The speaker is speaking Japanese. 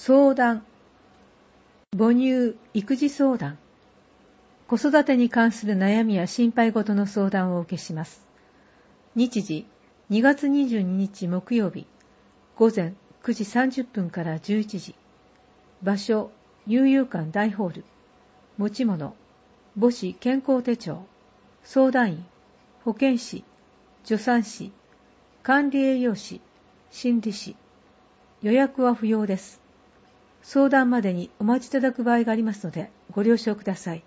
相談、母乳、育児相談、子育てに関する悩みや心配事の相談をお受けします。日時、2月22日木曜日、午前9時30分から11時。場所、悠遊館大ホール。持ち物、母子健康手帳。相談員、保健師、助産師、管理栄養士、心理師。予約は不要です。相談までにお待ちいただく場合がありますのでご了承ください。